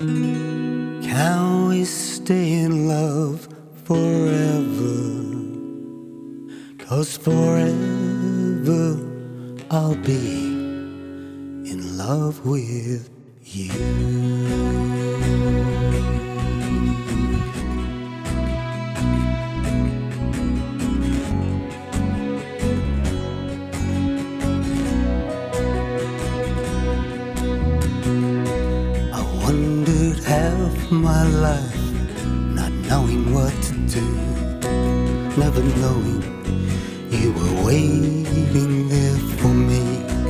Can we stay in love forever? 'Cause forever I'll be in love with you. Wandered half my life, not knowing what to do, never knowing you were waiting there for me.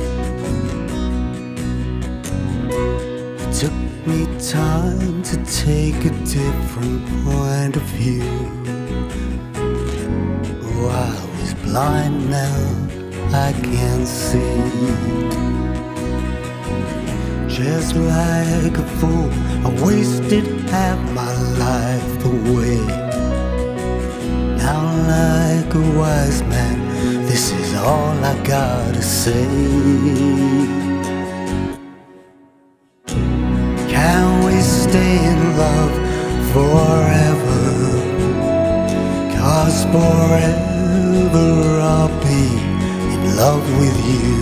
It took me time to take a different point of view. Oh, I was blind, now I can see. Just like a fool, I wasted half my life away. Now like a wise man, this is all I gotta say. Can we stay in love forever? 'Cause forever I'll be in love with you.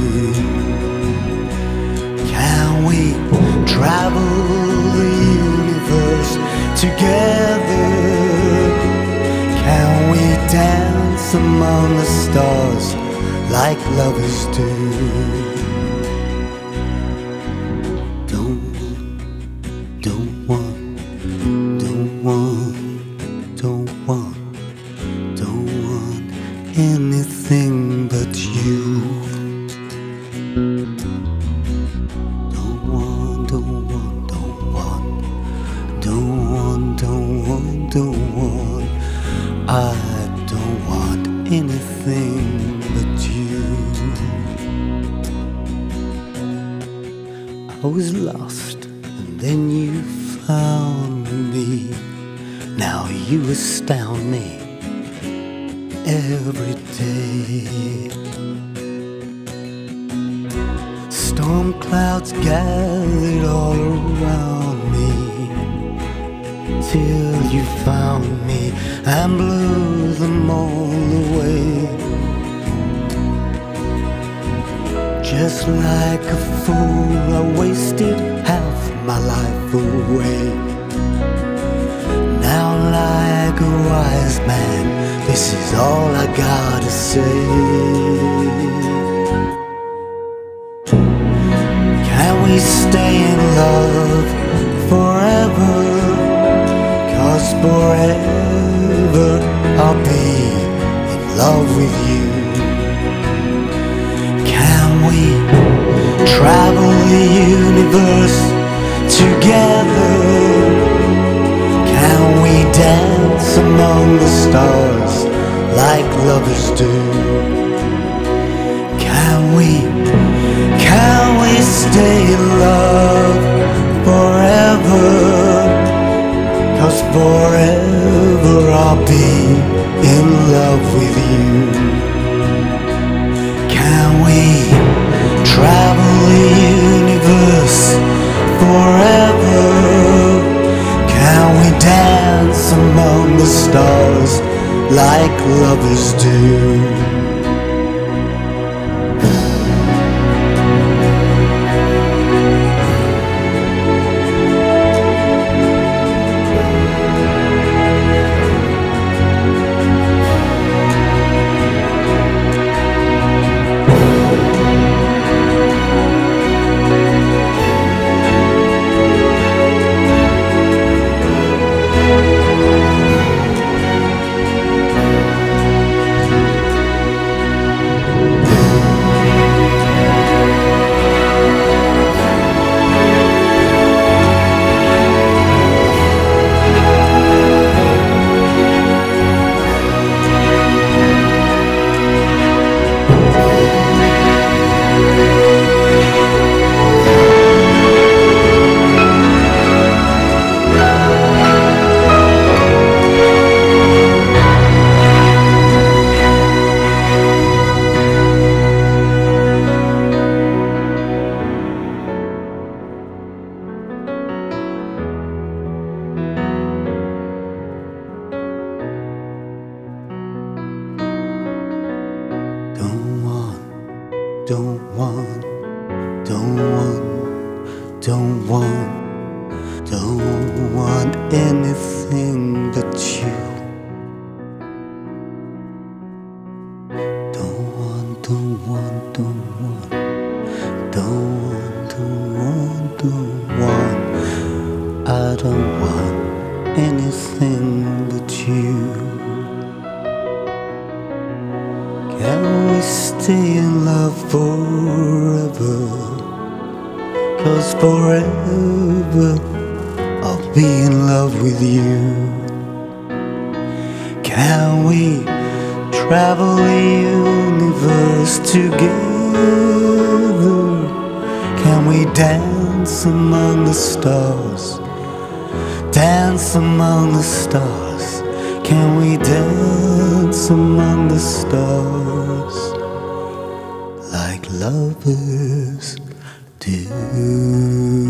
Can we travel the universe together? Can we dance among the stars like lovers do? Don't want anything but you. I don't want anything but you. I was lost and then you found me. Now you astound me every day. Storm clouds gathered all around me till you found me and blew them all away. Just like a fool, I wasted half my life away. Now like a wise man, this is all I gotta say. Can we stay in love forever? 'Cause forever I'll be in love with you. Can we travel the universe together? Can we dance among the stars like lovers do? Can we stay in love forever? 'Cause forever I'll be in love with you. Can we travel the universe forever? Can we dance among the stars like lovers do? don't want, don't want, don't want, don't want anything but you. Don't want, don't want, don't want, don't want, don't want, don't want. I don't want anything but you. Can we stay in love forever? 'Cause forever I'll be in love with you. Can we travel the universe together? Can we dance among the stars? Dance among the stars. Can we dance among the stars like lovers do?